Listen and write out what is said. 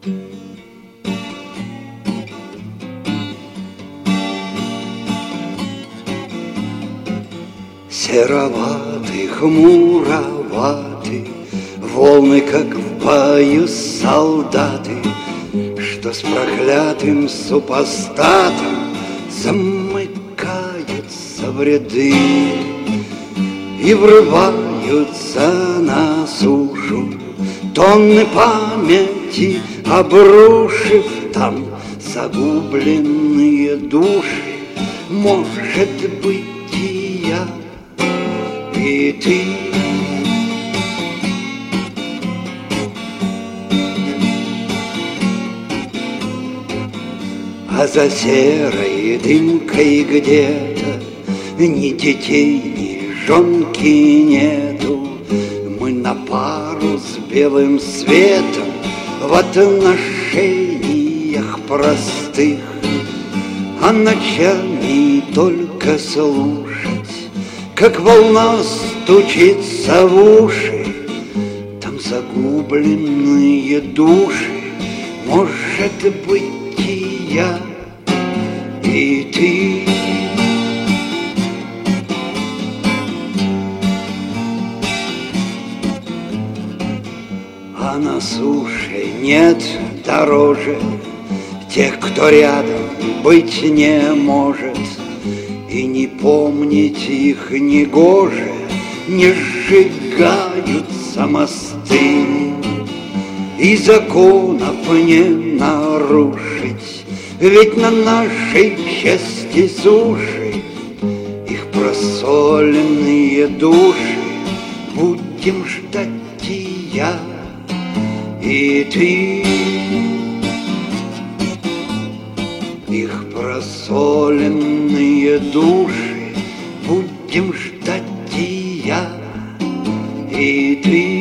Сероватый, хмуроватый, волны, как в бою солдаты, что с проклятым супостатом замыкаются в ряды и врываются на сушу, тонны памяти обрушив там загубленные души. Может быть, и я, и ты. А за серой дымкой где-то ни детей, ни жонки нету. Мы на пару с белым светом в отношениях простых, а ночами только слушать, как волна стучится в уши. Там загубленные души. Может быть, и я, и ты. А на суше нет дороже тех, кто рядом быть не может, и не помнить их негоже. Не сжигаются мосты, и законов не нарушить, ведь на нашей части суши их просоленные души будем ждать и я, и ты. Их просоленные души будем ждать и я, и ты.